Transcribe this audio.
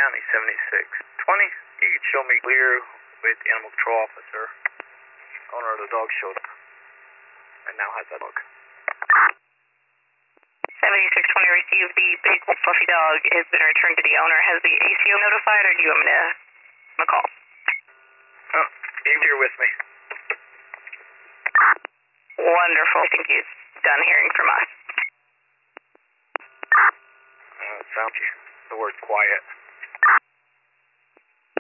County, 7620. You can show me clear with the animal control officer. Owner of the dog showed up. And now how's that look? 7620 received the big fluffy dog has been returned to the owner. Has the ACO notified, or do you want me to call? Oh, he's here with me. Wonderful, thank you.